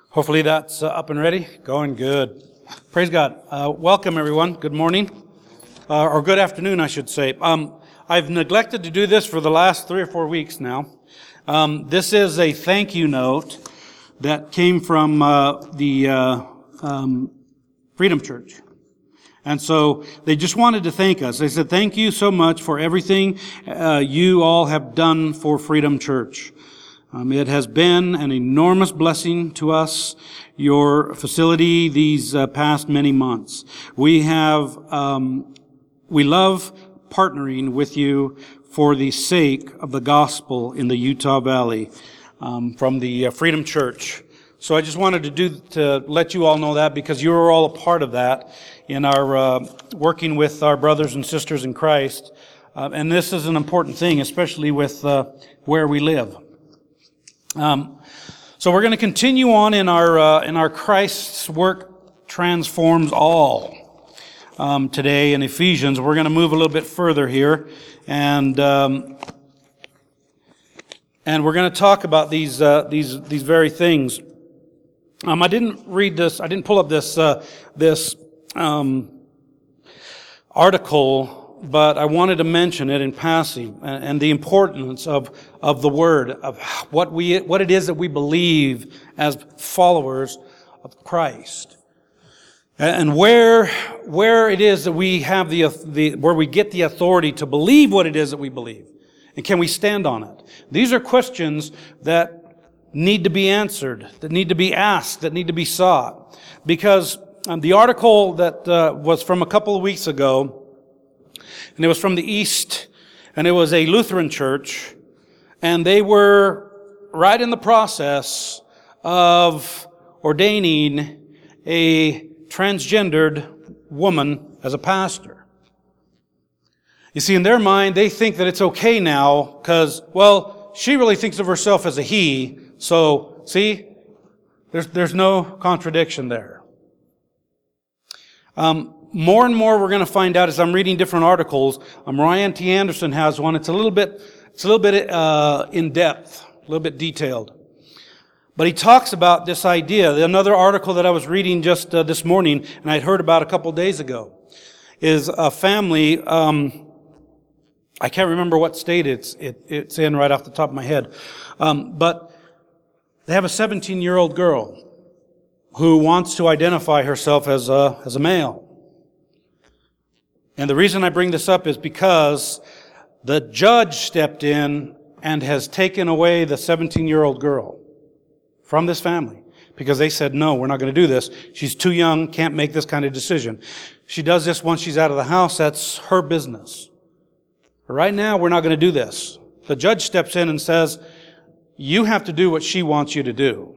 Hopefully that's up and ready. Going good. Praise God. Welcome, everyone. Good morning. Or good afternoon, I should say. I've neglected to do this for the last 3 or 4 weeks now. This is a thank you note that came from the Freedom Church. And so they just wanted to thank us. They said, thank you so much for everything you all have done for Freedom Church. It has been an enormous blessing to us, your facility, these past many months. We love partnering with you for the sake of the gospel in the Utah Valley, from the Freedom Church. So I just wanted to let you all know that, because you are all a part of that in our working with our brothers and sisters in Christ. And this is an important thing, especially with where we live. So we're going to continue on in our Christ's work transforms all today in Ephesians. We're going to move a little bit further here, and we're going to talk about these very things. I didn't read this. I didn't pull up this article, but I wanted to mention it in passing, and the importance of the Word, of what it is that we believe as followers of Christ, and where it is that we have where we get the authority to believe what it is that we believe, and can we stand on it? These are questions that need to be answered, that need to be asked, that need to be sought, because the article that was from a couple of weeks ago. And it was from the East, and it was a Lutheran church, and they were right in the process of ordaining a transgendered woman as a pastor. You see, in their mind, they think that it's okay now because, well, she really thinks of herself as a he, so, see, there's no contradiction there. More and more we're going to find out as I'm reading different articles. Ryan T. Anderson has one. It's a little bit in depth, a little bit detailed. But he talks about this idea. Another article that I was reading just this morning, and I'd heard about a couple days ago, is a family. I can't remember what state it's in right off the top of my head, but they have a 17-year-old girl who wants to identify herself as a male. And the reason I bring this up is because the judge stepped in and has taken away the 17-year-old girl from this family because they said, no, we're not going to do this. She's too young, can't make this kind of decision. She does this once she's out of the house. That's her business. But right now, we're not going to do this. The judge steps in and says, you have to do what she wants you to do.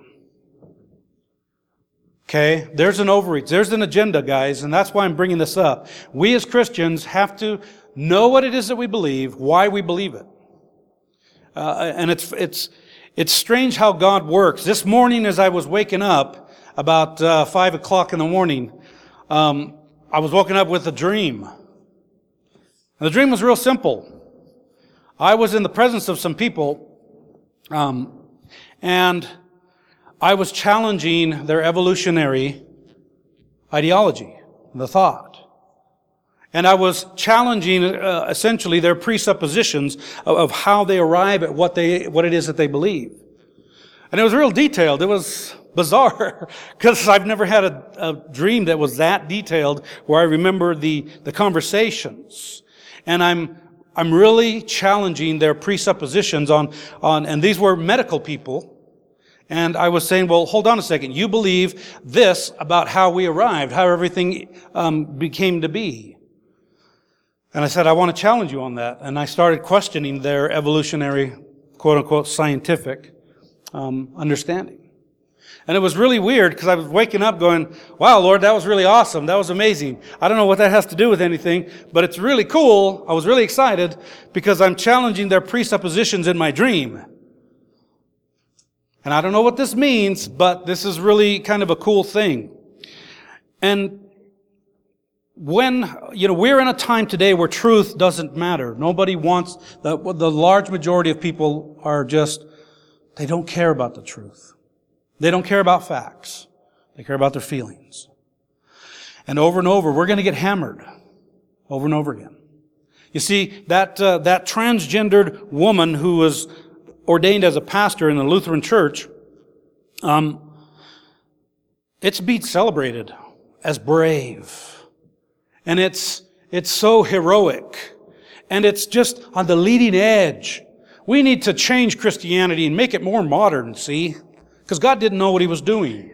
Okay, there's an overreach. There's an agenda, guys, and that's why I'm bringing this up. We as Christians have to know what it is that we believe, why we believe it. And it's strange how God works. This morning as I was waking up, about 5 o'clock in the morning, I was woken up with a dream. And the dream was real simple. I was in the presence of some people, and I was challenging their evolutionary ideology, the thought. And I was challenging essentially their presuppositions of how they arrive at what it is that they believe. And it was real detailed. It was bizarre because I've never had a dream that was that detailed where I remember the conversations. And I'm really challenging their presuppositions on and these were medical people. And I was saying, well, hold on a second. You believe this about how we arrived, how everything became to be. And I said, I want to challenge you on that. And I started questioning their evolutionary, quote-unquote, scientific understanding. And it was really weird because I was waking up going, wow, Lord, that was really awesome. That was amazing. I don't know what that has to do with anything, but it's really cool. I was really excited because I'm challenging their presuppositions in my dream. And I don't know what this means, but this is really kind of a cool thing. And when, we're in a time today where truth doesn't matter. Nobody wants, the large majority of people are just, they don't care about the truth. They don't care about facts. They care about their feelings. And over, we're going to get hammered over and over again. You see, that transgendered woman who was ordained as a pastor in the Lutheran church, it's being celebrated as brave. And it's so heroic. And it's just on the leading edge. We need to change Christianity and make it more modern, see? Because God didn't know what He was doing.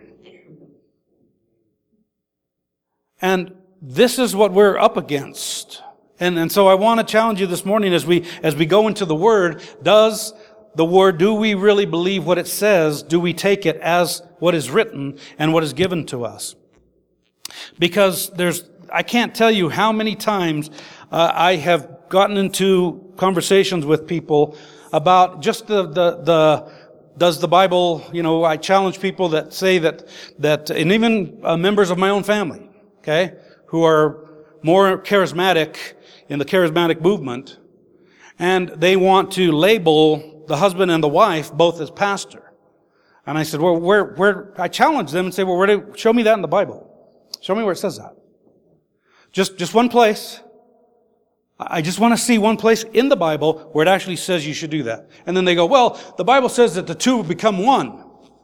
And this is what we're up against. And so I want to challenge you this morning as we go into the Word, do we really believe what it says? Do we take it as what is written and what is given to us? Because I can't tell you how many times I have gotten into conversations with people about just does the Bible, I challenge people that say that, and even members of my own family, okay, who are more charismatic in the charismatic movement, and they want to label the husband and the wife both as pastor. And I said, well, I challenge them and say, well, show me that in the Bible. Show me where it says that. Just one place. I just want to see one place in the Bible where it actually says you should do that. And then they go, well, the Bible says that the two become one.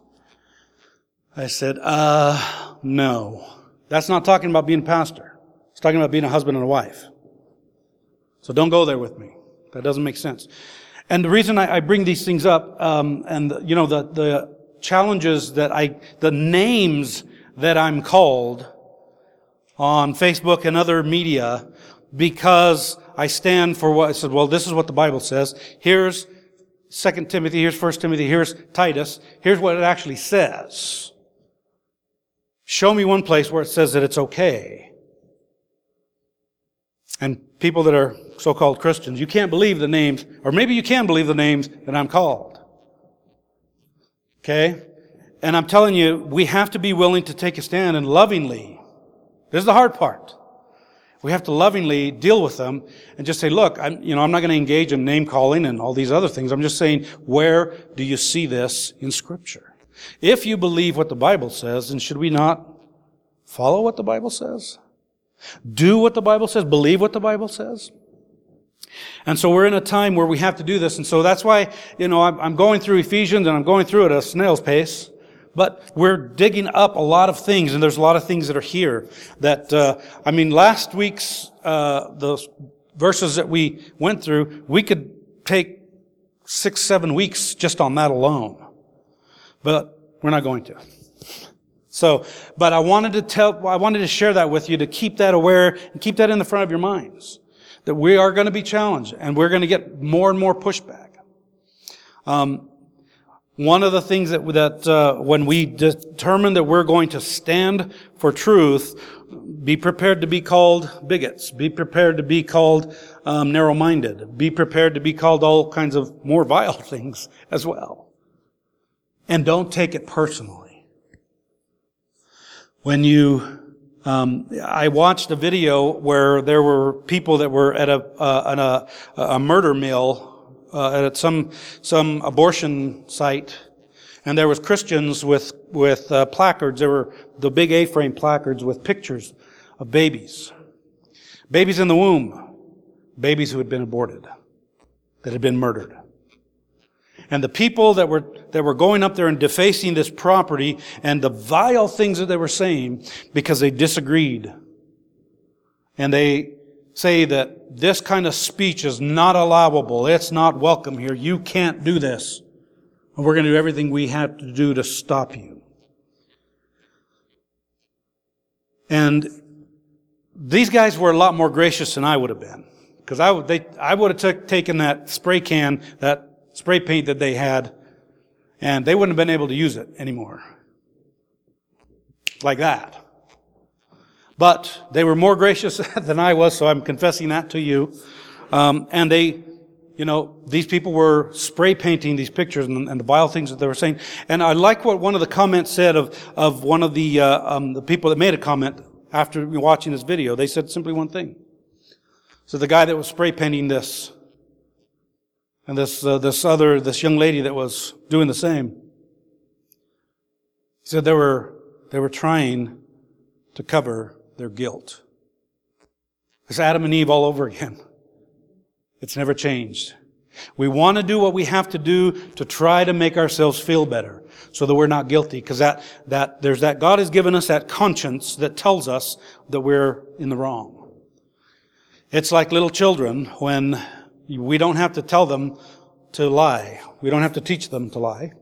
I said, no. That's not talking about being a pastor. It's talking about being a husband and a wife. So don't go there with me. That doesn't make sense. And the reason I bring these things up, the challenges the names that I'm called on Facebook and other media, because I stand for what I said, well, this is what the Bible says. Here's 2 Timothy, here's 1 Timothy, here's Titus. Here's what it actually says. Show me one place where it says that it's okay. And people that are so-called Christians, you can't believe the names, or maybe you can believe the names that I'm called. Okay? And I'm telling you, we have to be willing to take a stand and lovingly. This is the hard part. We have to lovingly deal with them and just say, look, I'm not going to engage in name calling and all these other things. I'm just saying, where do you see this in Scripture? If you believe what the Bible says, then should we not follow what the Bible says? Do what the Bible says? Believe what the Bible says? And so we're in a time where we have to do this. And so that's why, I'm going through Ephesians and I'm going through it at a snail's pace. But we're digging up a lot of things, and there's a lot of things that are here that, last week's, the verses that we went through, we could take 6-7 weeks just on that alone. But we're not going to. So, but I wanted to share that with you to keep that aware and keep that in the front of your minds. That we are going to be challenged and we're going to get more and more pushback. One of the things that when we determine that we're going to stand for truth, be prepared to be called bigots. Be prepared to be called narrow-minded. Be prepared to be called all kinds of more vile things as well. And don't take it personally. When I watched a video where there were people that were at a murder mill, at some abortion site, and there was Christians with placards. There were the big A-frame placards with pictures of babies in the womb, babies who had been aborted, that had been murdered. And the people that were going up there and defacing this property and the vile things that they were saying because they disagreed. And they say that this kind of speech is not allowable. It's not welcome here. You can't do this. And we're going to do everything we have to do to stop you. And these guys were a lot more gracious than I would have been. Because I would have taken that spray can, that spray paint that they had, and they wouldn't have been able to use it anymore. Like that. But they were more gracious than I was, so I'm confessing that to you. And they, these people were spray painting these pictures and the vile things that they were saying. And I like what one of the comments said of one of the people that made a comment after watching this video. They said simply one thing. So the guy that was spray painting this, and this young lady that was doing the same. said they were trying to cover their guilt. It's Adam and Eve all over again. It's never changed. We want to do what we have to do to try to make ourselves feel better so that we're not guilty, because God has given us that conscience that tells us that we're in the wrong. It's like little children when we don't have to tell them to lie. We don't have to teach them to lie.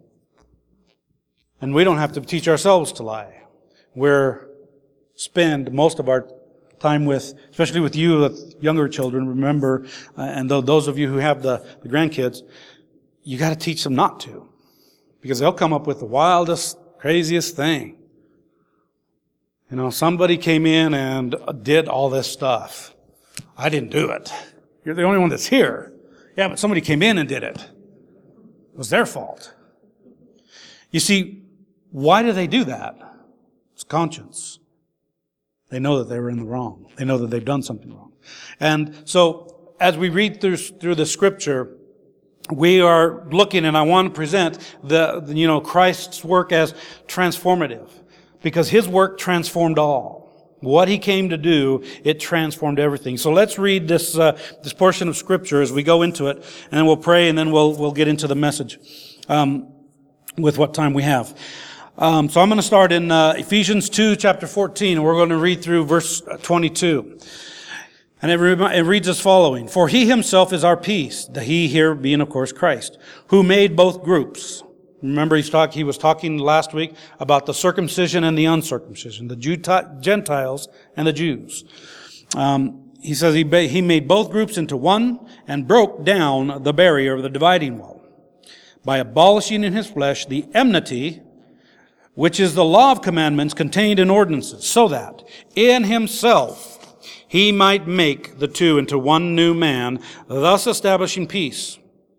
And we don't have to teach ourselves to lie. We spend most of our time with, especially with you, with younger children, remember, and those of you who have the grandkids, you got to teach them not to. Because they'll come up with the wildest, craziest thing. Somebody came in and did all this stuff. I didn't do it. You're the only one that's here. Yeah, but somebody came in and did it. It was their fault. You see, why do they do that? It's conscience. They know that they were in the wrong. They know that they've done something wrong. And so, as we read through the Scripture, we are looking, and I want to present Christ's work as transformative, because His work transformed all. What He came to do, it transformed everything. So let's read this portion of Scripture as we go into it, and then we'll pray, and then we'll get into the message with what time we have. So I'm going to start in Ephesians 2, chapter 14, and we're going to read through verse 22. And it reads as following: For He Himself is our peace, the He here being, of course, Christ, who made both groups. Remember, he was talking last week about the circumcision and the uncircumcision, the Gentiles and the Jews. He says he made both groups into one and broke down the barrier of the dividing wall by abolishing in His flesh the enmity, which is the law of commandments contained in ordinances, so that in Himself He might make the two into one new man, thus establishing peace.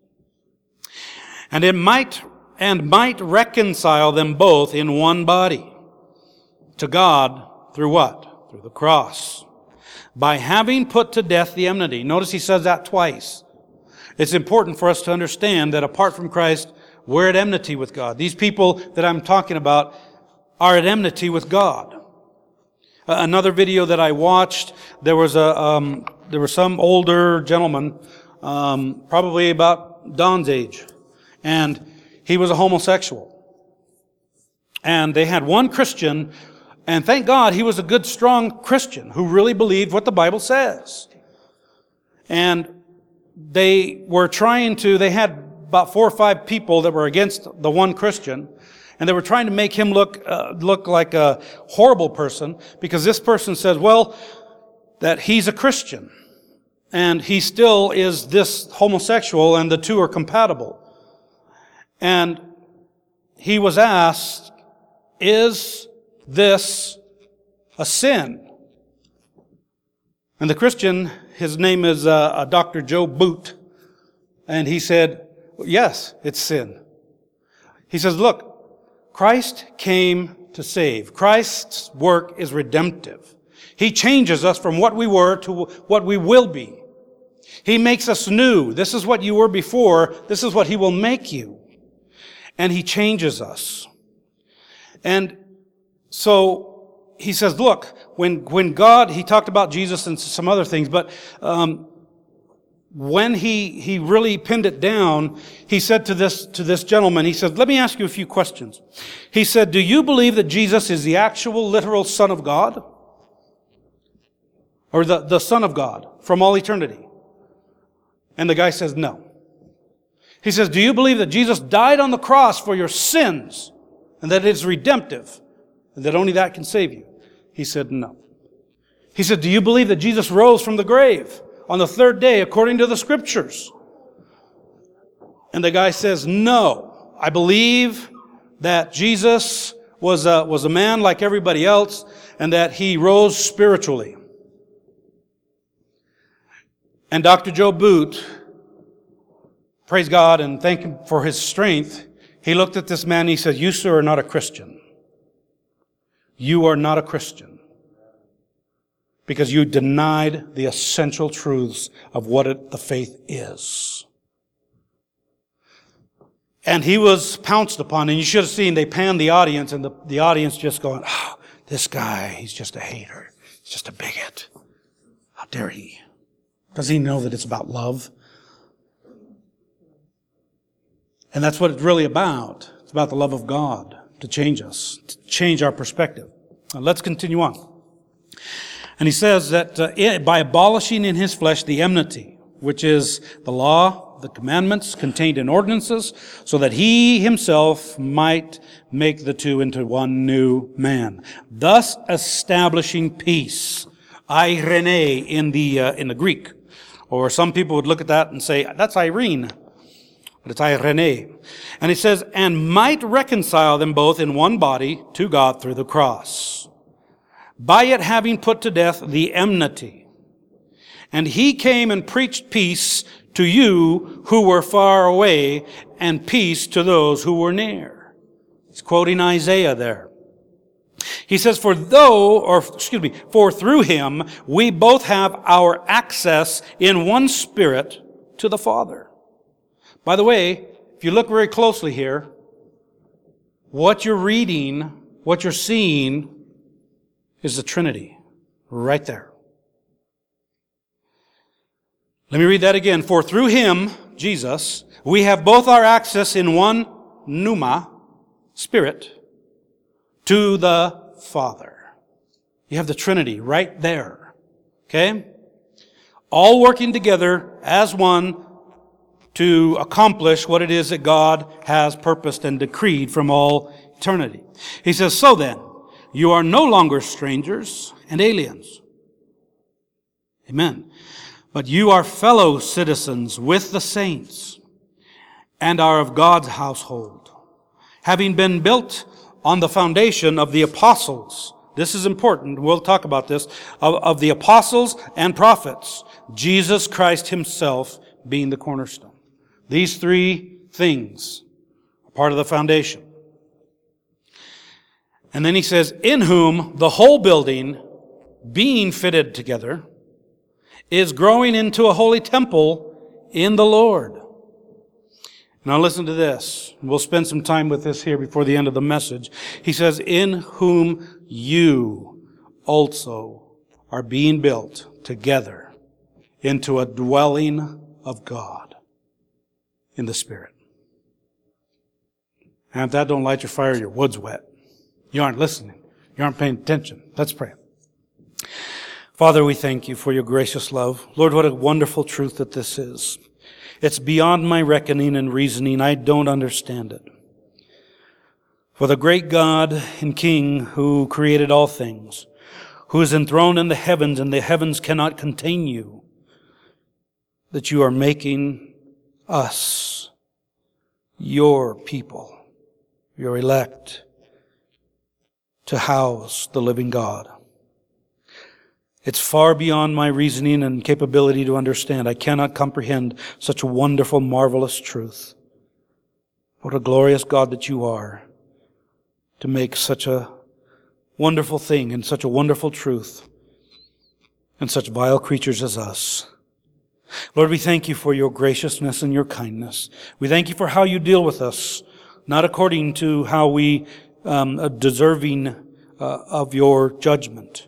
And might reconcile them both in one body to God through what? Through the cross. By having put to death the enmity. Notice he says that twice. It's important for us to understand that apart from Christ, we're at enmity with God. These people that I'm talking about are at enmity with God. Another video that I watched, there was some older gentleman, probably about Don's age, and he was a homosexual. And they had one Christian, and thank God he was a good, strong Christian who really believed what the Bible says. And they had about 4 or 5 people that were against the one Christian, and they were trying to make him look like a horrible person, because this person says, well, that he's a Christian, and he still is this homosexual, and the two are compatible. And he was asked, is this a sin? And the Christian, his name is Dr. Joe Boot, and he said, yes, it's sin. He says, look, Christ came to save. Christ's work is redemptive. He changes us from what we were to what we will be. He makes us new. This is what you were before. This is what He will make you. And He changes us. And so he says, look, when God, he talked about Jesus and some other things, but when he really pinned it down, he said to this gentleman, he said, let me ask you a few questions. He said, do you believe that Jesus is the actual literal Son of God? Or the Son of God from all eternity? And the guy says, no. He says, do you believe that Jesus died on the cross for your sins and that it is redemptive and that only that can save you? He said, no. He said, do you believe that Jesus rose from the grave on the 3rd day according to the Scriptures? And the guy says, no. I believe that Jesus was a man like everybody else and that He rose spiritually. And Dr. Joe Boot, praise God and thank Him for his strength, he looked at this man and he said, you, sir, are not a Christian. You are not a Christian. Because you denied the essential truths of what the faith is. And he was pounced upon, and you should have seen, they panned the audience, and the audience just going, this guy, he's just a hater. He's just a bigot. How dare he? Does he know that it's about love? And that's what it's really about. It's about the love of God to change us, to change our perspective. Now, let's continue on. And he says that by abolishing in his flesh the enmity, which is the law, the commandments contained in ordinances, so that he himself might make the two into one new man, thus establishing peace. Eirene in the Greek. Or some people would look at that and say, that's Irene. But it's Eirene. And he says, and might reconcile them both in one body to God through the cross, by it having put to death the enmity. And he came and preached peace to you who were far away, and peace to those who were near. He's quoting Isaiah there. He says, for through him we both have our access in one Spirit to the Father. By the way, if you look very closely here, what you're reading, what you're seeing, is the Trinity. Right there. Let me read that again. For through him, Jesus, we have both our access in one pneuma, Spirit, to the Father. You have the Trinity right there. Okay? All working together as one to accomplish what it is that God has purposed and decreed from all eternity. He says, so then, you are no longer strangers and aliens. Amen. But you are fellow citizens with the saints and are of God's household, having been built on the foundation of the apostles. This is important. We'll talk about this. Of the apostles and prophets, Jesus Christ himself being the cornerstone. These three things are part of the foundation. And then he says, in whom the whole building, being fitted together, is growing into a holy temple in the Lord. Now listen to this. We'll spend some time with this here before the end of the message. He says, in whom you also are being built together into a dwelling of God in the Spirit. And if that don't light your fire, your wood's wet. You aren't listening. You aren't paying attention. Let's pray. Father, we thank you for your gracious love. Lord, what a wonderful truth that this is. It's beyond my reckoning and reasoning. I don't understand it. For the great God and King who created all things, who is enthroned in the heavens, and the heavens cannot contain you, that you are making us your people, your elect, to house the living God. It's far beyond my reasoning and capability to understand. I cannot comprehend such a wonderful, marvelous truth. What a glorious God that you are to make such a wonderful thing and such a wonderful truth and such vile creatures as us. Lord, we thank you for your graciousness and your kindness. We thank you for how you deal with us, not according to how we are deserving of your judgment.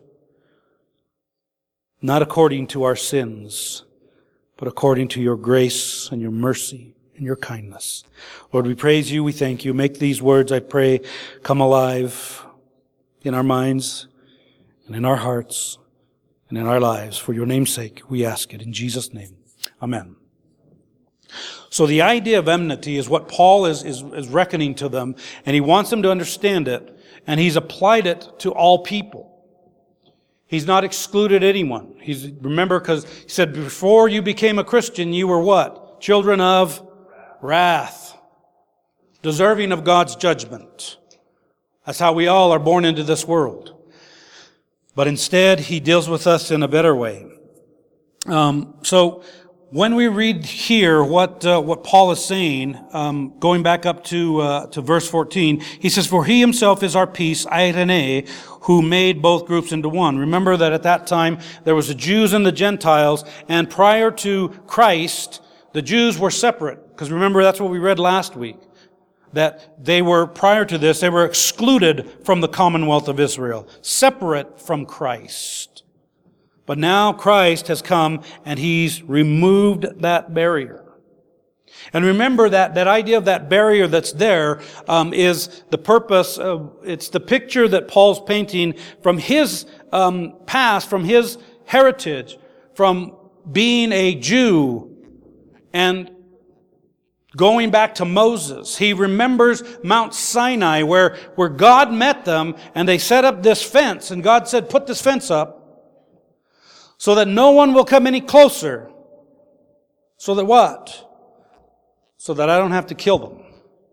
Not according to our sins, but according to your grace and your mercy and your kindness. Lord, we praise you, we thank you. Make these words, I pray, come alive in our minds and in our hearts and in our lives. For your name's sake, we ask it in Jesus' name. Amen. So the idea of enmity is what Paul is reckoning to them, and he wants them to understand it, and he's applied it to all people. He's not excluded anyone. Remember, because he said, before you became a Christian, you were what? Children of wrath. Deserving of God's judgment. That's how we all are born into this world. But instead, he deals with us in a better way. So, when we read here what Paul is saying, going back up to verse 14, he says, for he himself is our peace, Eirene, who made both groups into one. Remember that at that time, there was the Jews and the Gentiles, and prior to Christ, the Jews were separate. Because remember, that's what we read last week. that they were, prior to this, they were excluded from the commonwealth of Israel, separate from Christ. But now Christ has come and He's removed that barrier. And remember that idea of that barrier that's there is the purpose of, it's the picture that Paul's painting from his past, from his heritage, from being a Jew and going back to Moses. He remembers Mount Sinai where God met them and they set up this fence, and God said, put this fence up so that no one will come any closer. So that what? So that I don't have to kill them.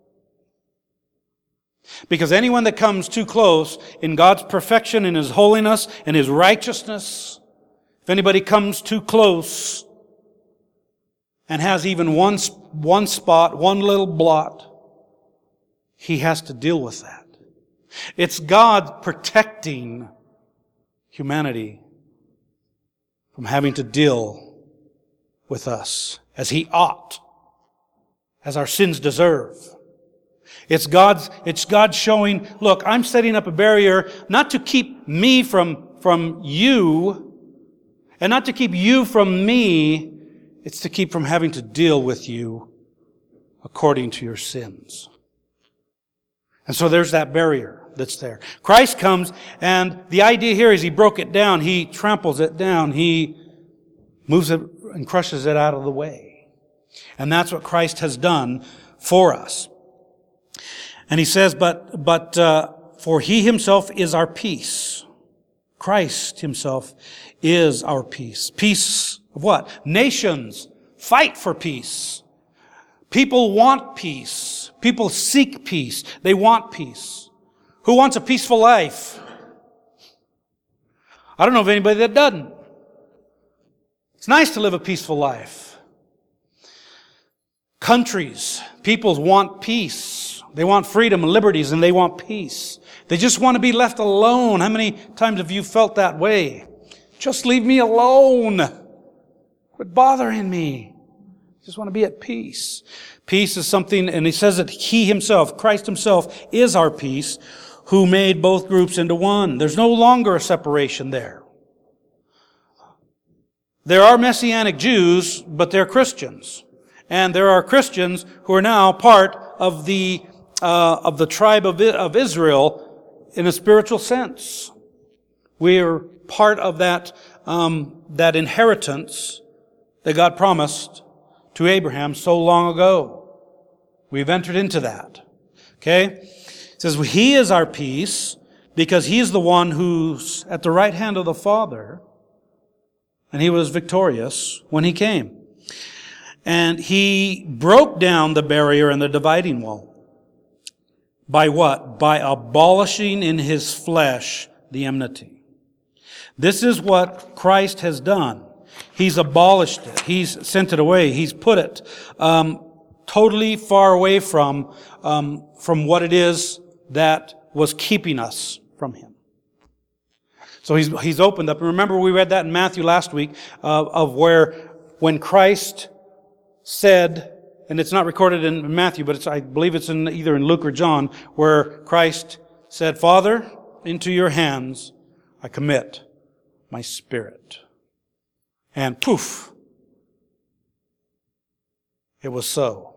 Because anyone that comes too close in God's perfection, in His holiness, and His righteousness, if anybody comes too close and has even one spot, one little blot, He has to deal with that. It's God protecting humanity from having to deal with us as He ought, as our sins deserve. It's God showing, look, I'm setting up a barrier not to keep me from you, and not to keep you from me. It's to keep from having to deal with you according to your sins. And so there's that barrier that's there. Christ comes, and the idea here is He broke it down. He tramples it down. He moves it and crushes it out of the way. And that's what Christ has done for us. And He says, but for He Himself is our peace. Christ Himself is our peace. Peace of what? Nations fight for peace. People want peace. People seek peace. They want peace. Who wants a peaceful life? I don't know of anybody that doesn't. It's nice to live a peaceful life. Countries, peoples want peace. They want freedom and liberties, and they want peace. They just want to be left alone. How many times have you felt that way? Just leave me alone. Quit bothering me. Just want to be at peace. Peace is something, and He says that He Himself, Christ Himself, is our peace, who made both groups into one. There's no longer a separation there. There are Messianic Jews, but they're Christians. And there are Christians who are now part of the tribe of Israel in a spiritual sense. We are part of that inheritance that God promised to Abraham so long ago. We've entered into that. Okay? It says, He is our peace because He's the one who's at the right hand of the Father, and He was victorious when He came. And He broke down the barrier and the dividing wall. By what? By abolishing in His flesh the enmity. This is what Christ has done. He's abolished it. He's sent it away. He's put it totally far away from what it is that was keeping us from Him. So He's opened up. And remember, we read that in Matthew last week of where when Christ said, and it's not recorded in Matthew, but I believe it's either in Luke or John, where Christ said, Father, into your hands I commit my spirit. And poof, it was so.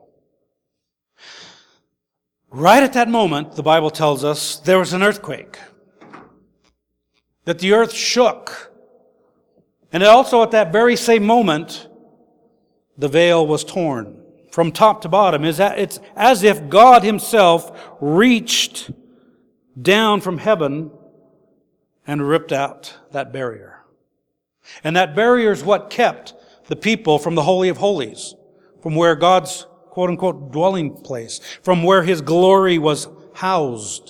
Right at that moment, the Bible tells us, there was an earthquake. That the earth shook. And also at that very same moment, the veil was torn from top to bottom. It's as if God Himself reached down from heaven and ripped out that barrier. And that barrier is what kept the people from the Holy of Holies, from where God's quote-unquote dwelling place, from where His glory was housed.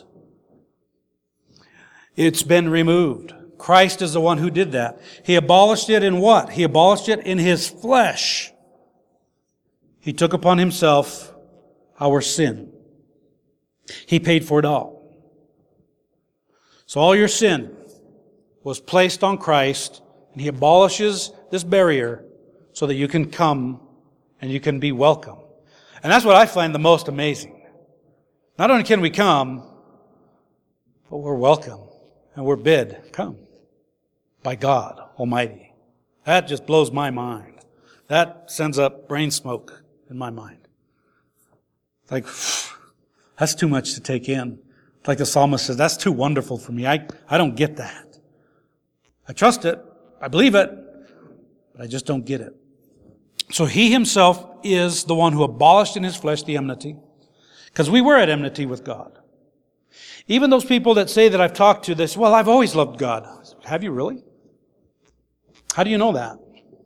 It's been removed. Christ is the one who did that. He abolished it in what? He abolished it in His flesh. He took upon Himself our sin. He paid for it all. So all your sin was placed on Christ, and He abolishes this barrier so that you can come and you can be welcome. And that's what I find the most amazing. Not only can we come, but we're welcome and we're bid, come, by God Almighty. That just blows my mind. That sends up brain smoke in my mind. Like, that's too much to take in. Like the psalmist says, that's too wonderful for me. I don't get that. I trust it. I believe it. But I just don't get it. So he himself is the one who abolished in his flesh the enmity. Because we were at enmity with God. Even those people that say that I've talked to, they say, well, I've always loved God. Have you really? How do you know that?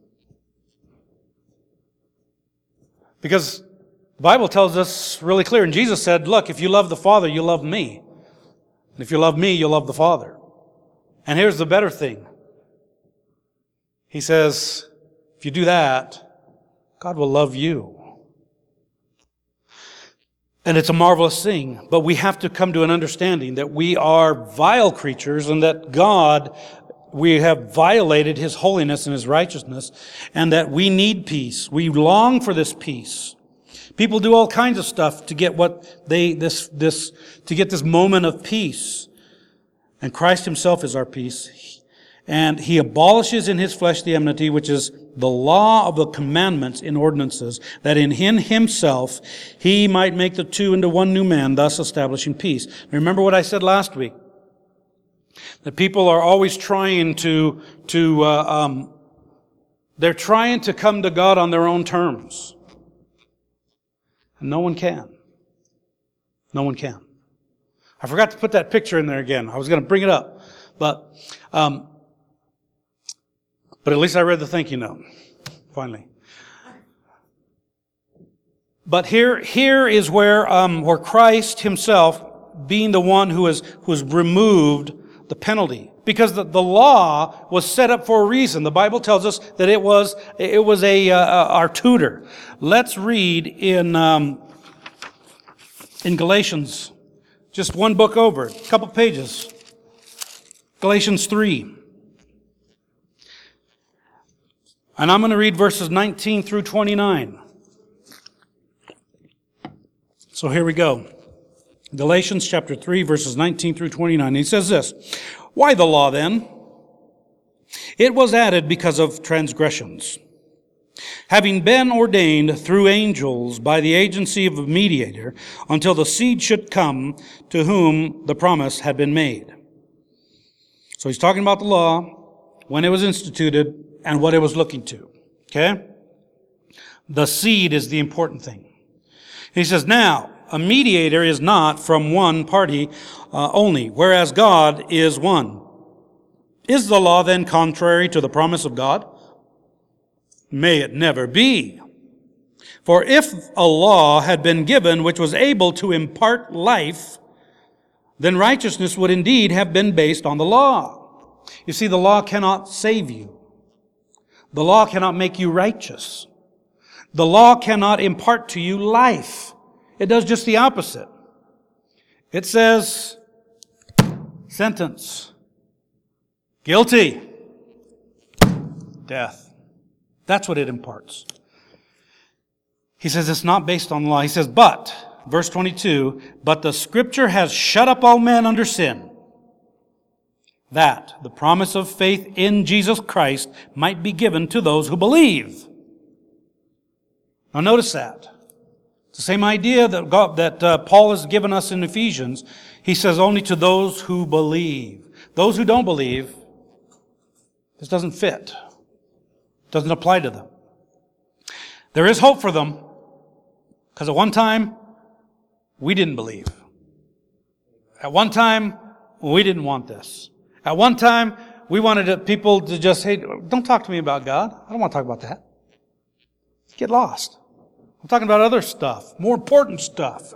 Because the Bible tells us really clear, and Jesus said, look, if you love the Father, you love me. And if you love me, you'll love the Father. And here's the better thing. He says, if you do that, God will love you. And it's a marvelous thing, but we have to come to an understanding that we are vile creatures and that God, we have violated His holiness and His righteousness, and that we need peace. We long for this peace. People do all kinds of stuff to get to get this moment of peace. And Christ Himself is our peace. And He abolishes in His flesh the enmity, which is the law of the commandments in ordinances, that in Himself He might make the two into one new man, thus establishing peace. Remember what I said last week? That people are always trying they're trying to come to God on their own terms. And no one can. No one can. I forgot to put that picture in there again. I was going to bring it up. But at least I read the thank you note. Finally. But here is where Christ Himself, being the one who has removed the penalty. Because the law was set up for a reason. The Bible tells us that it was our tutor. Let's read in Galatians, just one book over, a couple pages. Galatians 3. And I'm going to read verses 19 through 29. So here we go. Galatians chapter 3, verses 19 through 29. He says this, why the law then? It was added because of transgressions. Having been ordained through angels by the agency of a mediator, until the seed should come to whom the promise had been made. So he's talking about the law, when it was instituted, and what it was looking to. Okay? The seed is the important thing. He says, now, a mediator is not from one party only, whereas God is one. Is the law then contrary to the promise of God? May it never be. For if a law had been given which was able to impart life, then righteousness would indeed have been based on the law. You see, the law cannot save you. The law cannot make you righteous. The law cannot impart to you life. It does just the opposite. It says, sentence, guilty, death. That's what it imparts. He says it's not based on the law. He says, but, verse 22, but the Scripture has shut up all men under sin, that the promise of faith in Jesus Christ might be given to those who believe. Now notice that. It's the same idea that Paul has given us in Ephesians. He says only to those who believe. Those who don't believe, this doesn't fit. It doesn't apply to them. There is hope for them, because at one time, we didn't believe. At one time, we didn't want this. At one time, we wanted people to just, hey, don't talk to me about God. I don't want to talk about that. Get lost. I'm talking about other stuff, more important stuff.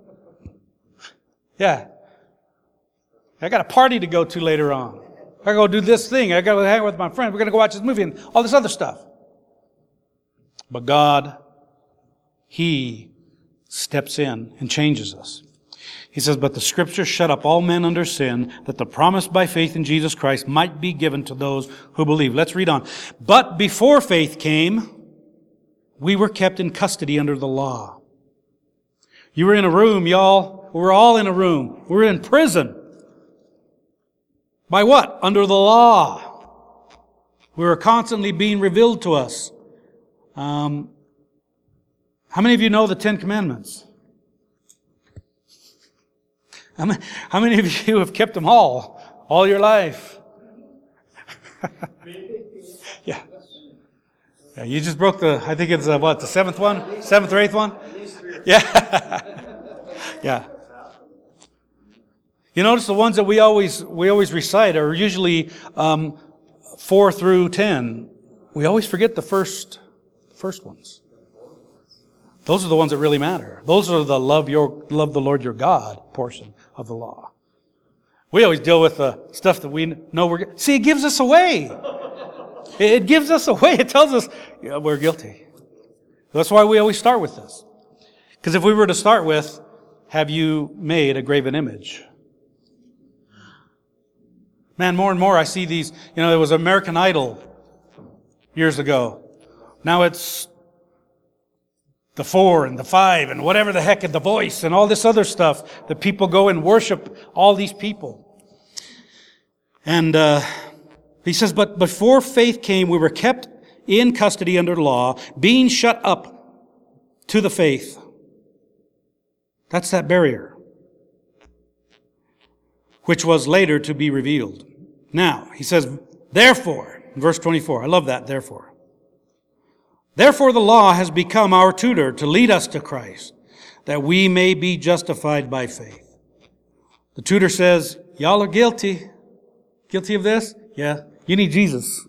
Yeah. I got a party to go to later on. I gotta go do this thing. I gotta hang with my friend. We're gonna go watch this movie and all this other stuff. But God, He steps in and changes us. He says, but the Scripture shut up all men under sin, that the promise by faith in Jesus Christ might be given to those who believe. Let's read on. But before faith came, we were kept in custody under the law. You were in a room, y'all, We're all in a room. We're in prison. By what? Under the law. We are constantly being revealed to us. How many of you know the Ten Commandments? How many of you have kept them all your life? Yeah. Yeah, you just broke I think it's the seventh one? Seventh or eighth one? Yeah. Yeah. You notice the ones that we always recite are usually 4 through 10. We always forget the first ones. Those are the ones that really matter. Those are the love the Lord your God portion of the law. We always deal with the stuff that we know see, it gives us away. It gives us away. It tells us we're guilty. That's why we always start with this. Because if we were to start with, have you made a graven image? Man, more and more I see these, there was American Idol years ago. Now it's the 4 and the 5 and whatever the heck, and The Voice and all this other stuff that people go and worship all these people. And he says, but before faith came, we were kept in custody under the law, being shut up to the faith. That's that barrier, which was later to be revealed. Now, he says, therefore, in verse 24, I love that, therefore. Therefore the law has become our tutor to lead us to Christ, that we may be justified by faith. The tutor says, y'all are guilty. Guilty of this? Yeah. You need Jesus.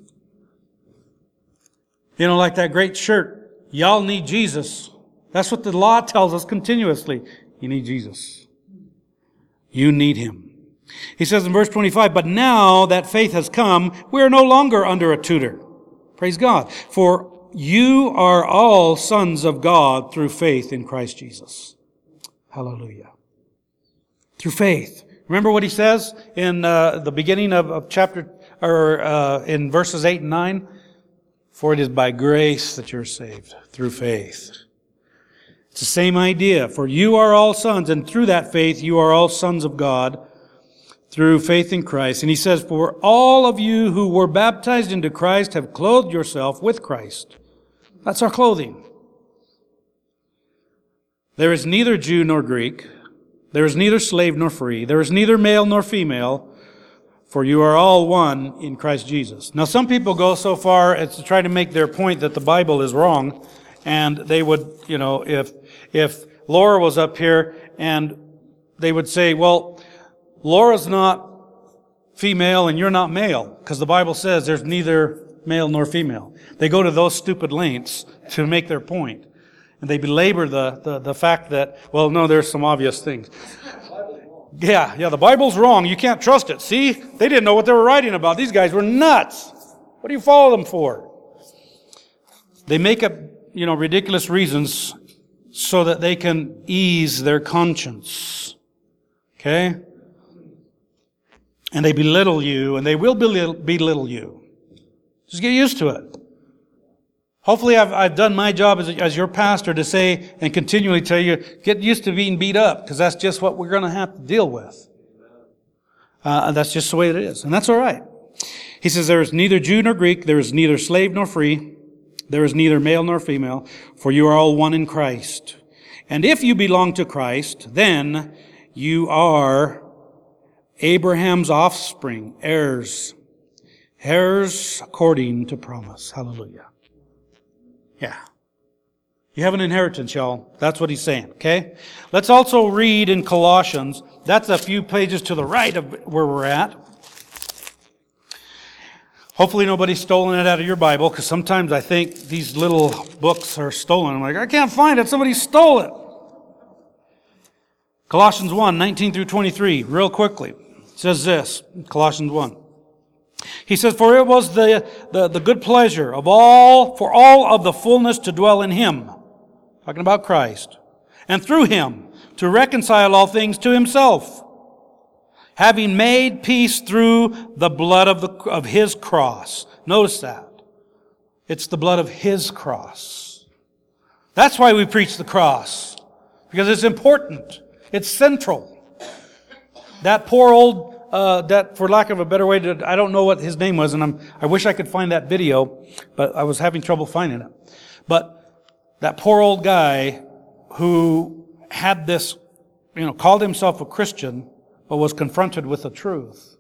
Like that great shirt. Y'all need Jesus. That's what the law tells us continuously. You need Jesus. You need Him. He says in verse 25, but now that faith has come, we are no longer under a tutor. Praise God. For you are all sons of God through faith in Christ Jesus. Hallelujah. Through faith. Remember what he says in the beginning of chapter, or in verses 8 and 9? For it is by grace that you're saved, through faith. It's the same idea. For you are all sons, and through that faith you are all sons of God, through faith in Christ. And he says, for all of you who were baptized into Christ have clothed yourself with Christ. That's our clothing. There is neither Jew nor Greek. There is neither slave nor free. There is neither male nor female. For you are all one in Christ Jesus. Now some people go so far as to try to make their point that the Bible is wrong. And they would, if Laura was up here and they would say, well, Laura's not female and you're not male, because the Bible says there's neither male nor female. They go to those stupid lengths to make their point. And they belabor the fact that, well, no, there's some obvious things. Yeah, the Bible's wrong. You can't trust it. See? They didn't know what they were writing about. These guys were nuts. What do you follow them for? They make up, ridiculous reasons so that they can ease their conscience. Okay? And they belittle you, and they will belittle you. Just get used to it. Hopefully I've done my job as your pastor to say and continually tell you, get used to being beat up, because that's just what we're going to have to deal with. That's just the way it is. And that's all right. He says, there is neither Jew nor Greek, there is neither slave nor free, there is neither male nor female, for you are all one in Christ. And if you belong to Christ, then you are Abraham's offspring, heirs according to promise. Hallelujah. Yeah. You have an inheritance, y'all. That's what he's saying, okay? Let's also read in Colossians. That's a few pages to the right of where we're at. Hopefully nobody's stolen it out of your Bible, because sometimes I think these little books are stolen. I'm like, I can't find it. Somebody stole it. Colossians 1, 19 through 23, real quickly. It says this, Colossians 1. He says, for it was the good pleasure for all of the fullness to dwell in Him, talking about Christ, and through Him to reconcile all things to Himself, having made peace through the blood of His cross. Notice that. It's the blood of His cross. That's why we preach the cross, because it's important. It's central. That poor old, that for lack of a better way to, I don't know what his name was, and I wish I could find that video, but I was having trouble finding it. But that poor old guy who had this, called himself a Christian, but was confronted with the truth.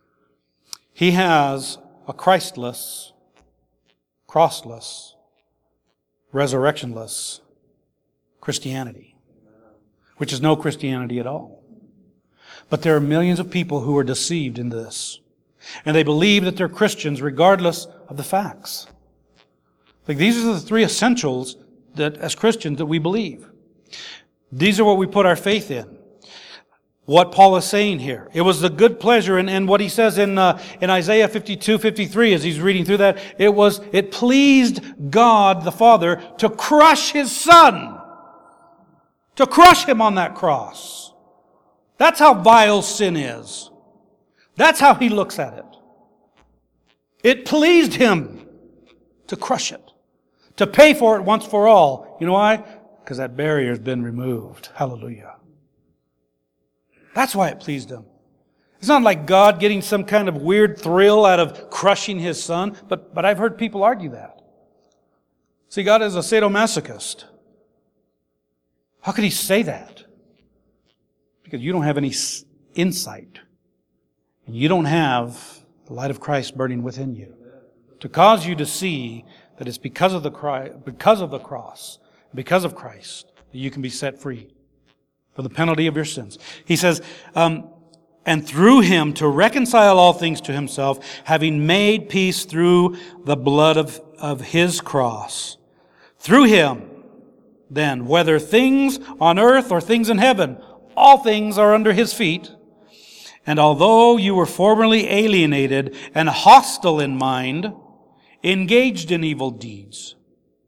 He has a Christless, crossless, resurrectionless Christianity, which is no Christianity at all. But there are millions of people who are deceived in this. And they believe that they're Christians regardless of the facts. Like, these are the three essentials that as Christians that we believe. These are what we put our faith in. What Paul is saying here. It was the good pleasure, and what he says in Isaiah 52:53 as he's reading through that, it pleased God the Father to crush His Son. To crush Him on that cross. That's how vile sin is. That's how He looks at it. It pleased Him to crush it. To pay for it once for all. You know why? Because that barrier has been removed. Hallelujah. That's why it pleased Him. It's not like God getting some kind of weird thrill out of crushing His Son, but I've heard people argue that. See, God is a sadomasochist. How could He say that? Because you don't have any insight. And you don't have the light of Christ burning within you to cause you to see that it's because of the cross, because of Christ, that you can be set free for the penalty of your sins. He says, and through Him to reconcile all things to Himself, having made peace through the blood of His cross. Through Him, then, whether things on earth or things in heaven, all things are under His feet. And although you were formerly alienated and hostile in mind, engaged in evil deeds,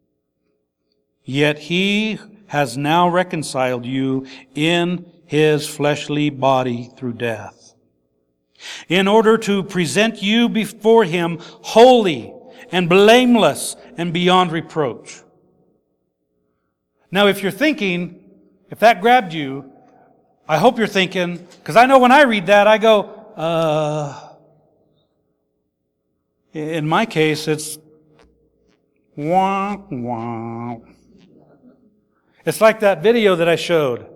yet He has now reconciled you in His fleshly body through death, in order to present you before Him holy and blameless and beyond reproach. Now, if you're thinking, if that grabbed you, I hope you're thinking, because I know when I read that, I go, in my case, it's wah, wah. It's like that video that I showed.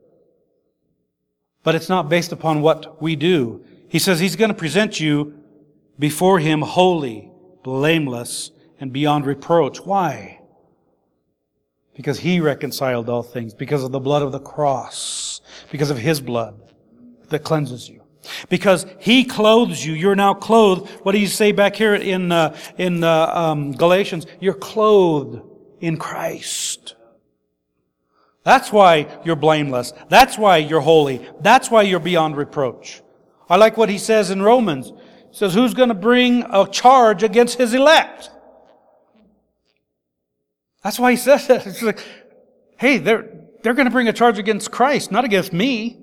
But it's not based upon what we do. He says He's going to present you before Him holy, blameless, and beyond reproach. Why? Because He reconciled all things. Because of the blood of the cross. Because of His blood that cleanses you. Because He clothes you. You're now clothed. What do you say back here in Galatians? You're clothed in Christ. That's why you're blameless. That's why you're holy. That's why you're beyond reproach. I like what he says in Romans. He says, who's going to bring a charge against His elect? That's why he says that. It's like, hey, they're going to bring a charge against Christ, not against me.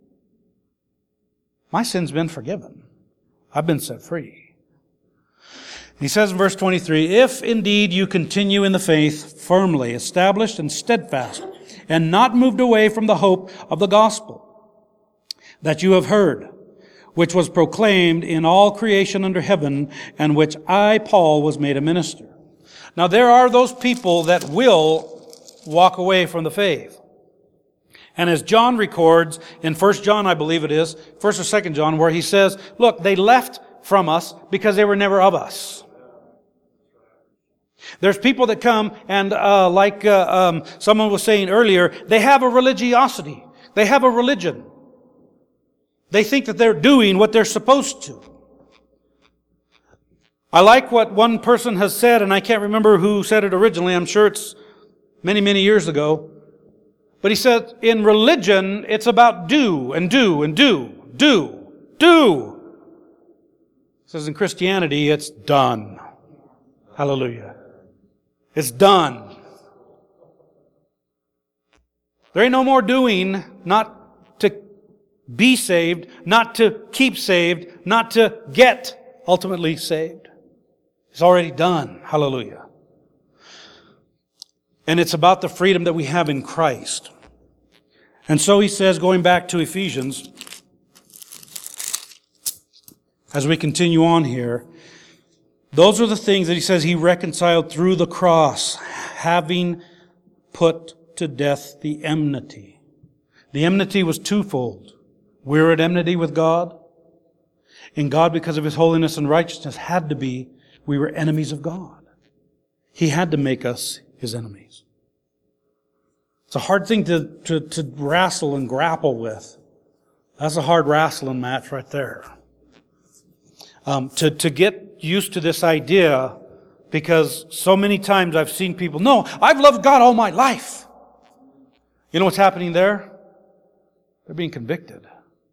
My sin's been forgiven. I've been set free. He says in verse 23, if indeed you continue in the faith, firmly established and steadfast, and not moved away from the hope of the gospel that you have heard, which was proclaimed in all creation under heaven, and which I, Paul, was made a minister. Now there are those people that will walk away from the faith. And as John records in 1 John, I believe it is, 1 or 2 John, where he says, look, they left from us because they were never of us. There's people that come and like someone was saying earlier, they have a religiosity. They have a religion. They think that they're doing what they're supposed to. I like what one person has said, and I can't remember who said it originally. I'm sure it's many, many years ago. But he said, in religion, it's about do and do and do. Do. He says in Christianity, it's done. Hallelujah. It's done. There ain't no more doing, not to be saved, not to keep saved, not to get ultimately saved. It's already done. Hallelujah. And it's about the freedom that we have in Christ. And so he says, going back to Ephesians, as we continue on here, those are the things that he says he reconciled through the cross, having put to death the enmity. The enmity was twofold. We're at enmity with God, and God, because of His holiness and righteousness, had to be, we were enemies of God. He had to make us His enemies. It's a hard thing to wrestle and grapple with. That's a hard wrestling match right there. To get used to this idea, because so many times I've seen people, no, I've loved God all my life. You know what's happening there? They're being convicted.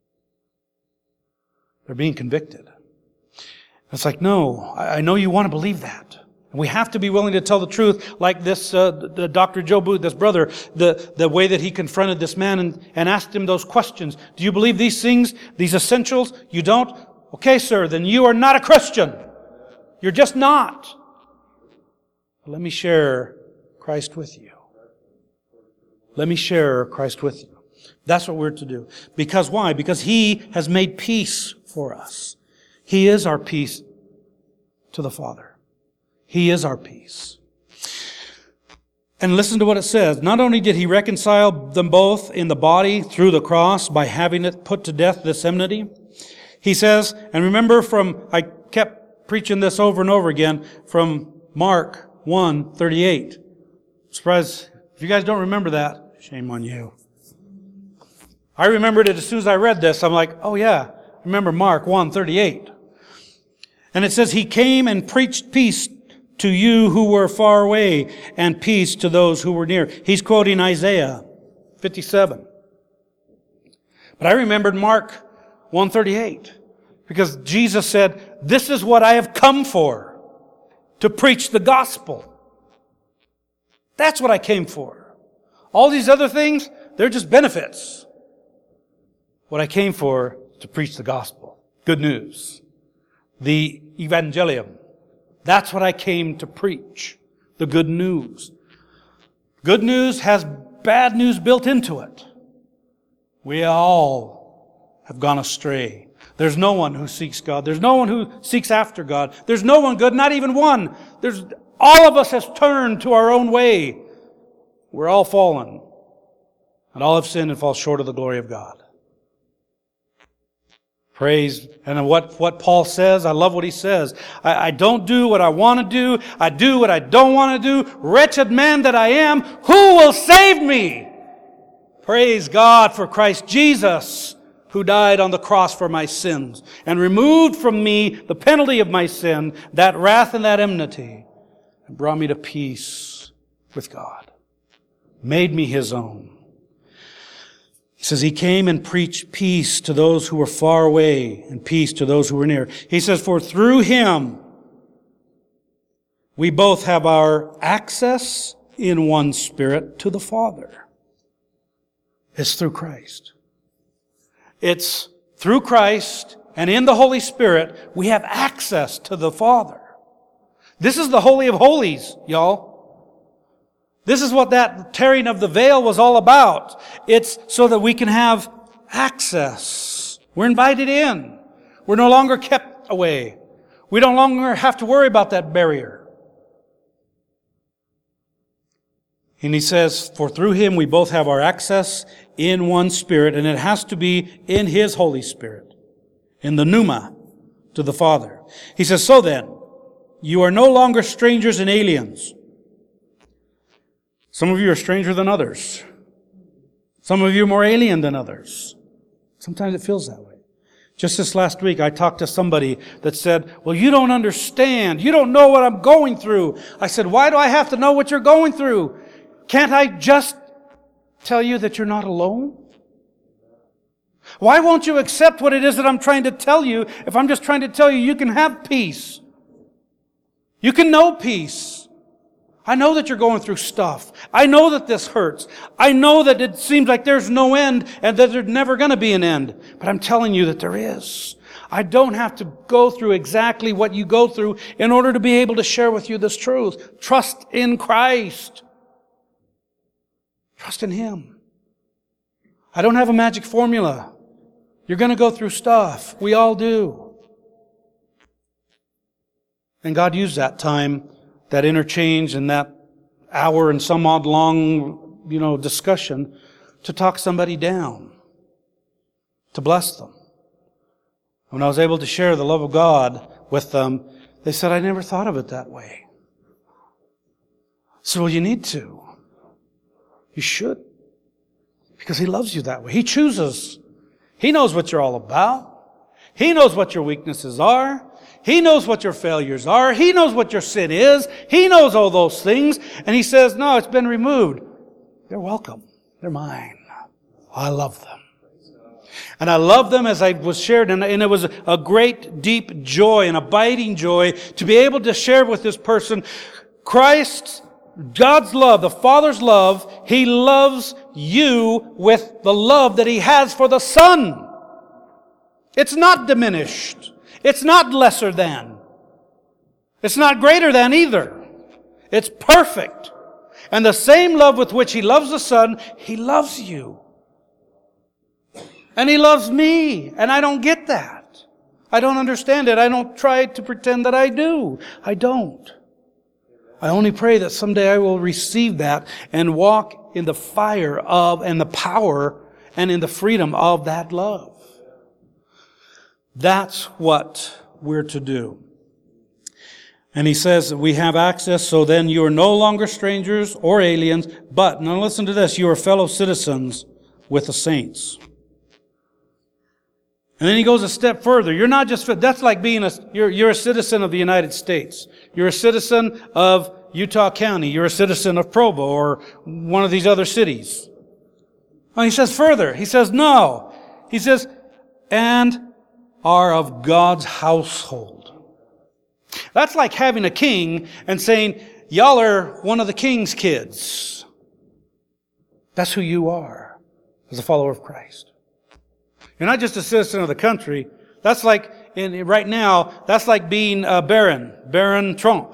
They're being convicted. It's like, no, I know you want to believe that. And we have to be willing to tell the truth, like this the Dr. Joe Booth, this brother, the way that he confronted this man and asked him those questions. Do you believe these things, these essentials? You don't? Okay, sir, then you are not a Christian. You're just not. But let me share Christ with you. Let me share Christ with you. That's what we're to do. Because why? Because He has made peace for us. He is our peace to the Father. He is our peace. And listen to what it says. Not only did He reconcile them both in the body through the cross by having it put to death, this enmity, He says, and remember I kept preaching this over and over again from Mark 1:38. Surprised if you guys don't remember that. Shame on you. I remembered it as soon as I read this. I'm like, oh yeah, remember Mark 1:38. And it says, He came and preached peace to you who were far away and peace to those who were near. He's quoting Isaiah 57. But I remembered Mark 1:38 because Jesus said, this is what I have come for, to preach the gospel. That's what I came for. All these other things, they're just benefits. What I came for, to preach the gospel. Good news. The evangelium. That's what I came to preach. The good news. Good news has bad news built into it. We all have gone astray. There's no one who seeks God. There's no one who seeks after God. There's no one good, not even one. All of us has turned to our own way. We're all fallen. And all have sinned and fall short of the glory of God. Praise. And what Paul says, I love what he says. I don't do what I want to do. I do what I don't want to do. Wretched man that I am, who will save me? Praise God for Christ Jesus, who died on the cross for my sins and removed from me the penalty of my sin, that wrath and that enmity, and brought me to peace with God. Made me His own. He says He came and preached peace to those who were far away and peace to those who were near. He says, for through Him we both have our access in one Spirit to the Father. It's through Christ. It's through Christ and in the Holy Spirit we have access to the Father. This is the Holy of Holies, y'all. This is what that tearing of the veil was all about. It's so that we can have access. We're invited in. We're no longer kept away. We no longer have to worry about that barrier. And he says, for through Him we both have our access in one Spirit, and it has to be in His Holy Spirit, in the pneuma, to the Father. He says, so then, you are no longer strangers and aliens. Some of you are stranger than others. Some of you are more alien than others. Sometimes it feels that way. Just this last week, I talked to somebody that said, well, you don't understand. You don't know what I'm going through. I said, why do I have to know what you're going through? Can't I just tell you that you're not alone? Why won't you accept what it is that I'm trying to tell you if I'm just trying to tell you can have peace? You can know peace. I know that you're going through stuff. I know that this hurts. I know that it seems like there's no end and that there's never going to be an end. But I'm telling you that there is. I don't have to go through exactly what you go through in order to be able to share with you this truth. Trust in Christ. Trust in Him. I don't have a magic formula. You're going to go through stuff. We all do. And God used that time, that interchange and that hour and some odd long, discussion to talk somebody down, to bless them. When I was able to share the love of God with them, they said, I never thought of it that way. So, well, you need to. You should. Because He loves you that way. He chooses. He knows what you're all about. He knows what your weaknesses are. He knows what your failures are. He knows what your sin is. He knows all those things. And He says, no, it's been removed. They're welcome. They're mine. I love them. And I love them as I was shared. And it was a great, deep joy, an abiding joy to be able to share with this person Christ's, God's love, the Father's love. He loves you with the love that He has for the Son. It's not diminished. It's not lesser than. It's not greater than either. It's perfect. And the same love with which He loves the Son, He loves you. And He loves me. And I don't get that. I don't understand it. I don't try to pretend that I do. I don't. I only pray that someday I will receive that and walk in the fire of and the power and in the freedom of that love. That's what we're to do. And He says that we have access, so then you are no longer strangers or aliens, but, now listen to this, you are fellow citizens with the saints. And then He goes a step further. You're not just, that's like being you're a citizen of the United States. You're a citizen of Utah County. You're a citizen of Provo or one of these other cities. Well, He says further. He says, no. He says, and are of God's household. That's like having a king and saying, y'all are one of the king's kids. That's who you are as a follower of Christ. You're not just a citizen of the country. That's like, right now, that's like being Baron Trump.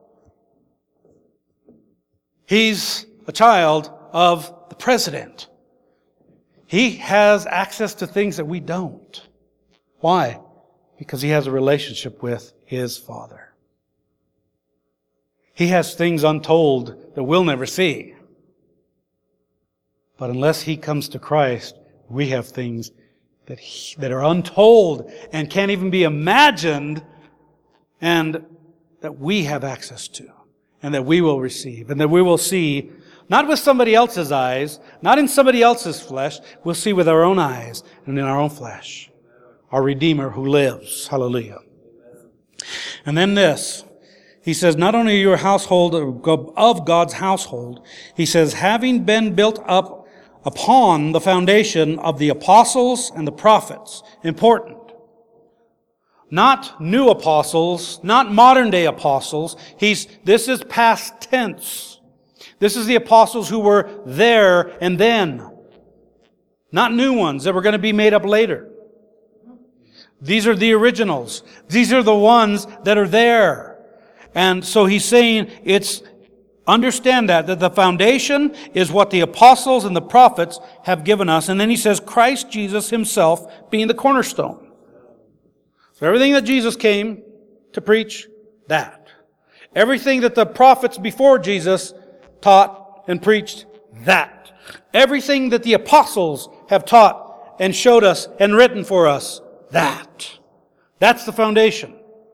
He's a child of the president. He has access to things that we don't. Why? Because he has a relationship with his Father. He has things untold that we'll never see. But unless he comes to Christ, we have things that are untold and can't even be imagined, and that we have access to, and that we will receive, and that we will see, not with somebody else's eyes, not in somebody else's flesh, we'll see with our own eyes and in our own flesh. Our Redeemer who lives. Hallelujah. And then this, He says, not only are you a household of God's household, He says, having been built up upon the foundation of the apostles and the prophets. Important. Not new apostles, not modern day apostles. This is past tense. This is the apostles who were there and then. Not new ones that were going to be made up later. These are the originals. These are the ones that are there. And so He's saying understand that the foundation is what the apostles and the prophets have given us. And then He says Christ Jesus Himself being the cornerstone. So everything that Jesus came to preach, that. Everything that the prophets before Jesus taught and preached, that. Everything that the apostles have taught and showed us and written for us, that. That's the foundation.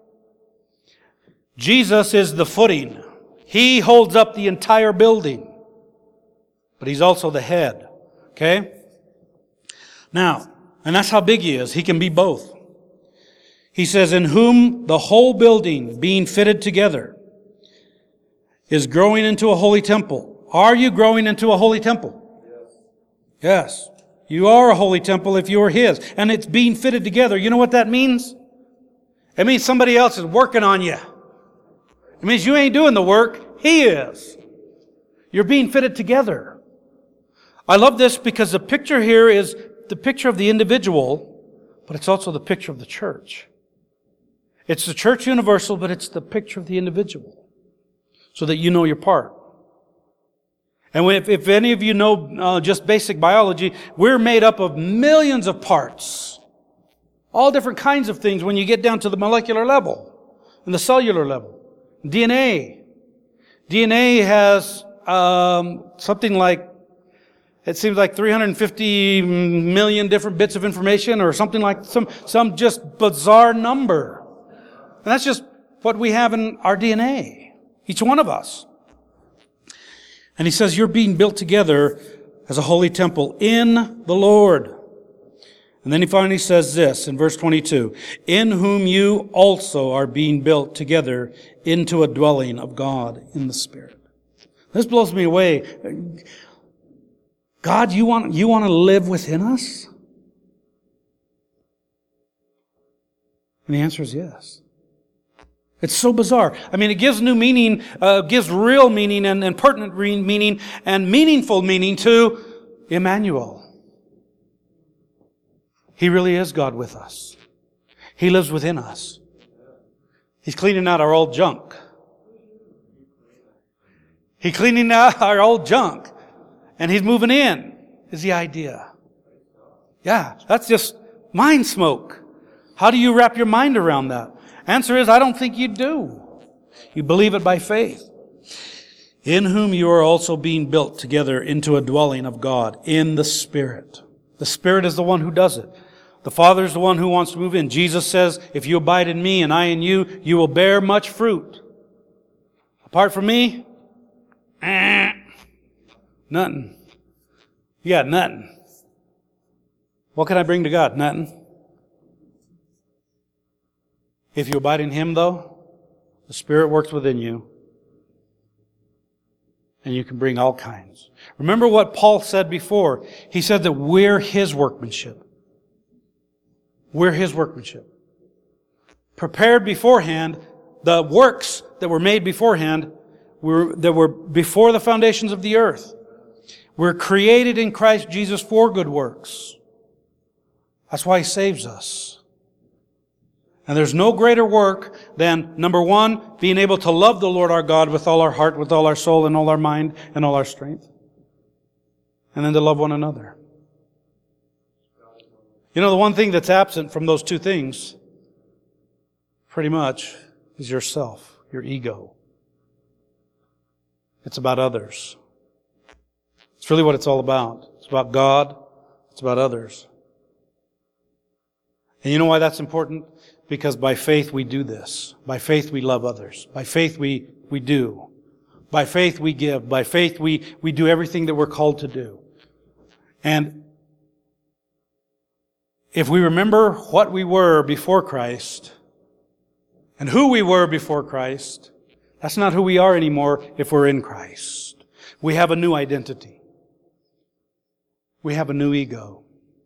Jesus is the footing. He holds up the entire building. But He's also the head. Okay? Now, and that's how big He is. He can be both. He says, in whom the whole building being fitted together is growing into a holy temple. Are you growing into a holy temple? Yes. You are a holy temple if you are His. And it's being fitted together. You know what that means? It means somebody else is working on you. It means you ain't doing the work. He is. You're being fitted together. I love this because the picture here is the picture of the individual, but it's also the picture of the church. It's the church universal, but it's the picture of the individual, so that you know your part. And if any of you know just basic biology, we're made up of millions of parts. All different kinds of things when you get down to the molecular level and the cellular level. DNA. DNA has something like, it seems like 350 million different bits of information or something like some just bizarre number. And that's just what we have in our DNA. Each one of us. And he says, you're being built together as a holy temple in the Lord. And then he finally says this in verse 22, in whom you also are being built together into a dwelling of God in the Spirit. This blows me away. God, you want to live within us? And the answer is yes. It's so bizarre. I mean, it gives new meaning, gives real meaning and pertinent meaning and meaningful meaning to Emmanuel. He really is God with us. He lives within us. He's cleaning out our old junk. He's cleaning out our old junk. And He's moving in, is the idea. Yeah, that's just mind smoke. How do you wrap your mind around that? Answer is, I don't think you do. You believe it by faith. In whom you are also being built together into a dwelling of God in the Spirit. The Spirit is the one who does it. The Father is the one who wants to move in. Jesus says, if you abide in me and I in you, you will bear much fruit. Apart from me, nothing. You got nothing. What can I bring to God? Nothing. If you abide in Him, though, the Spirit works within you, and you can bring all kinds. Remember what Paul said before. He said that we're His workmanship. We're His workmanship. Prepared beforehand, the works that were made beforehand, that were before the foundations of the earth. We're created in Christ Jesus for good works. That's why He saves us. And there's no greater work than, number one, being able to love the Lord our God with all our heart, with all our soul, and all our mind, and all our strength. And then to love one another. You know, the one thing that's absent from those two things, pretty much, is yourself, your ego. It's about others. It's really what it's all about. It's about God. It's about others. And you know why that's important? Because by faith we do this. By faith we love others. By faith we do. By faith we give. By faith we do everything that we're called to do. And if we remember what we were before Christ and who we were before Christ, that's not who we are anymore if we're in Christ. We have a new identity. We have a new ego.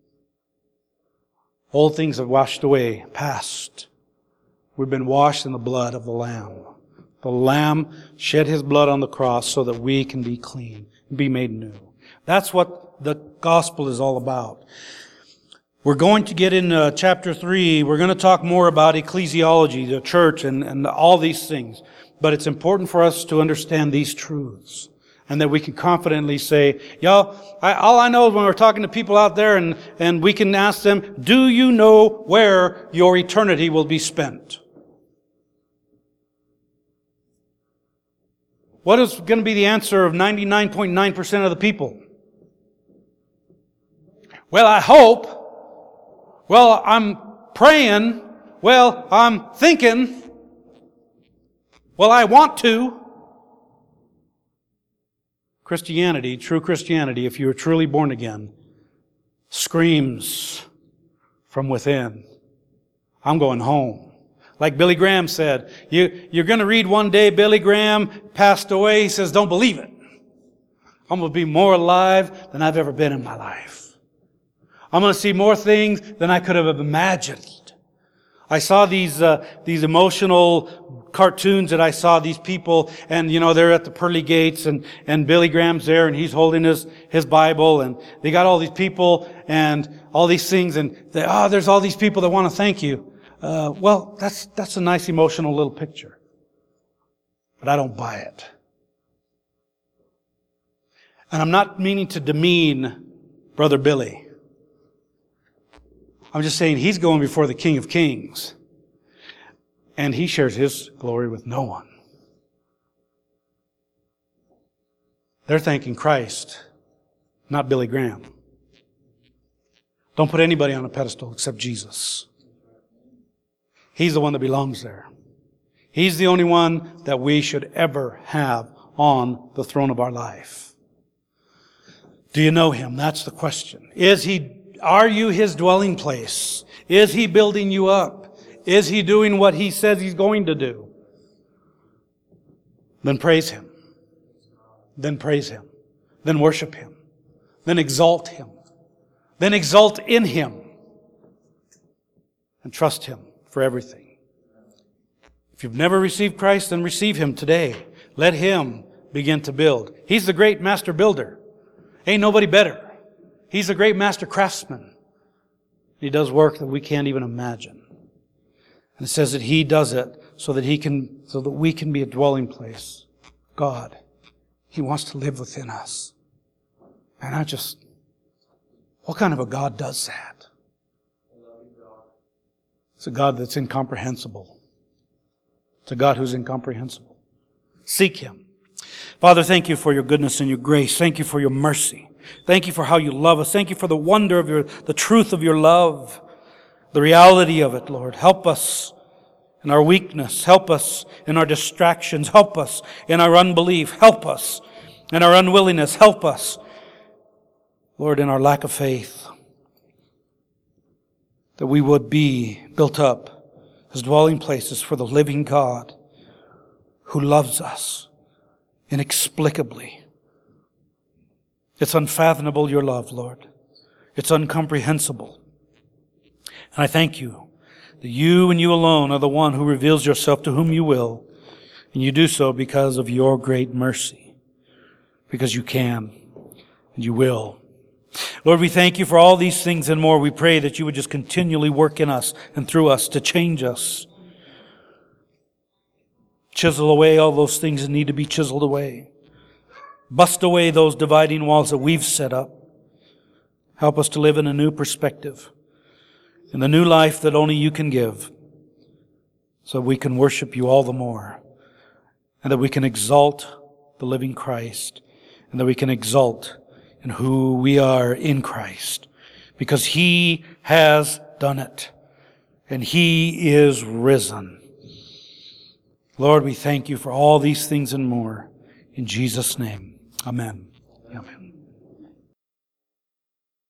Old things have washed away, past. We've been washed in the blood of the Lamb. The Lamb shed His blood on the cross so that we can be clean, be made new. That's what the gospel is all about. We're going to get in chapter 3. We're going to talk more about ecclesiology, the church, and all these things. But it's important for us to understand these truths. And that we can confidently say, y'all, all I know is when we're talking to people out there and we can ask them, do you know where your eternity will be spent? What is going to be the answer of 99.9% of the people? Well, I hope. Well, I'm praying. Well, I'm thinking. Well, I want to. Christianity, true Christianity, if you are truly born again, screams from within, I'm going home. Like Billy Graham said, you're going to read one day Billy Graham passed away. He says, don't believe it. I'm going to be more alive than I've ever been in my life. I'm going to see more things than I could have imagined. I saw these emotional cartoons that I saw these people, and they're at the pearly gates, and Billy Graham's there, and he's holding his Bible, and they got all these people and all these things, and there's all these people that want to thank you. Well, that's a nice emotional little picture, but I don't buy it. And I'm not meaning to demean Brother Billy. I'm just saying he's going before the King of Kings. And he shares his glory with no one. They're thanking Christ, not Billy Graham. Don't put anybody on a pedestal except Jesus. He's the one that belongs there. He's the only one that we should ever have on the throne of our life. Do you know Him? That's the question. Are you His dwelling place? Is He building you up? Is He doing what He says He's going to do? Then praise Him. Then praise Him. Then worship Him. Then exalt Him. Then exalt in Him. And trust Him for everything. If you've never received Christ, then receive Him today. Let Him begin to build. He's the great master builder. Ain't nobody better. He's the great master craftsman. He does work that we can't even imagine. And it says that He does it so that we can be a dwelling place. God, He wants to live within us. And what kind of a God does that? It's a God that's incomprehensible. It's a God who's incomprehensible. Seek Him. Father, thank You for Your goodness and Your grace. Thank You for Your mercy. Thank You for how You love us. Thank You for the wonder of the truth of Your love, the reality of it, Lord. Help us in our weakness. Help us in our distractions. Help us in our unbelief. Help us in our unwillingness. Help us, Lord, in our lack of faith. That we would be built up as dwelling places for the living God who loves us inexplicably. It's unfathomable, Your love, Lord. It's incomprehensible. And I thank You that You and You alone are the one who reveals Yourself to whom You will. And You do so because of Your great mercy. Because You can and You will. Lord, we thank You for all these things and more. We pray that You would just continually work in us and through us to change us. Chisel away all those things that need to be chiseled away. Bust away those dividing walls that we've set up. Help us to live in a new perspective, in the new life that only You can give, so we can worship You all the more, and that we can exalt the living Christ, and that we can exalt in who we are in Christ, because He has done it, and He is risen. Lord, we thank You for all these things and more. In Jesus' name, amen. Amen.